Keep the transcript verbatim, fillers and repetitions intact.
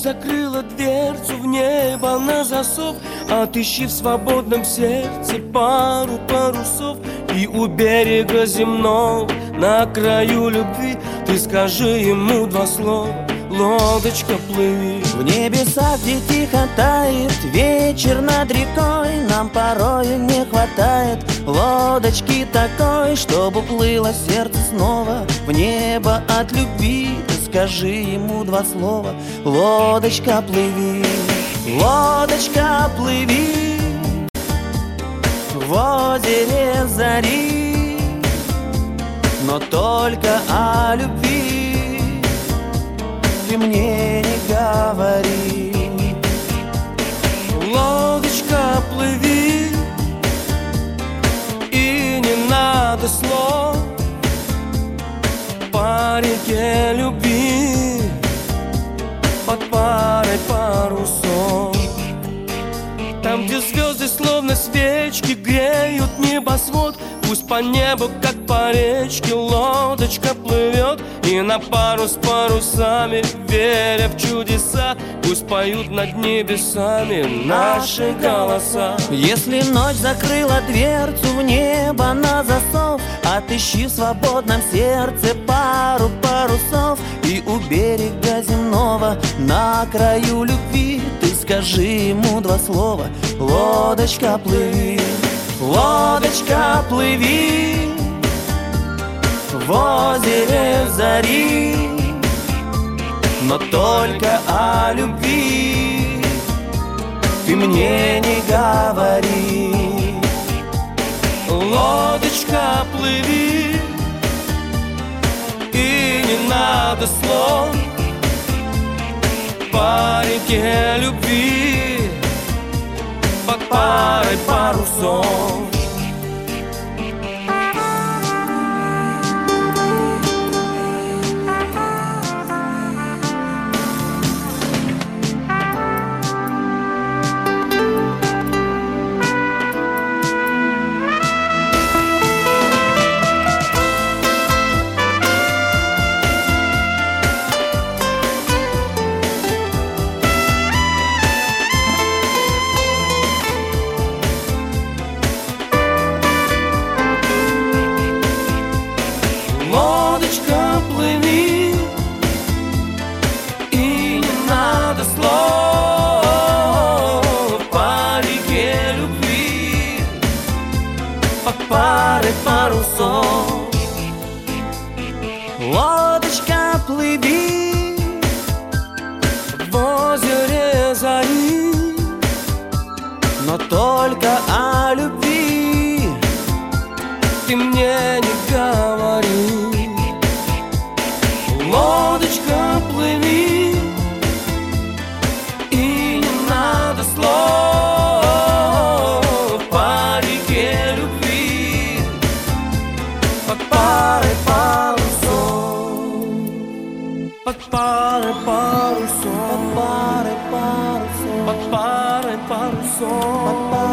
закрыла дверцу в небо на засов, отыщи в свободном сердце пару парусов. И у берега земного, на краю любви, ты скажи ему два слова: лодочка, плыви. В небесах, где тихо тает вечер над рекой, нам порою не хватает лодочки такой, чтобы плыло сердце снова в небо от любви. Ты скажи ему два слова: лодочка, плыви. Лодочка, плыви в озере зари, но только о любви ты мне не говори. Лодочка, плыви, и не надо слов по реке любви под парой парусов. Там, где звезды словно свечки греют небосвод, пусть по небу, как по речке, лодочка плывет. И на пару с парусами, веря в чудеса, пусть поют над небесами наши голоса. Если ночь закрыла дверцу в небо на засов, отыщи в свободном сердце пару парусов. И у берега земного, на краю любви, ты скажи ему два слова: лодочка, плыви. Лодочка, плыви в озере зари, но только о любви ты мне не говори. Лодочка, плыви, и не надо слов по реке любви под парой парусов. Лодочка, плыви, и не надо слов по реке любви под парой парусов. Лодочка, плыви В озере зари, но только о любви ты мне не говори. Лодочка, плыви, и не надо слов по реке любви под парой парусов. Под парой парусов. под парой парусов. Под парой парусов.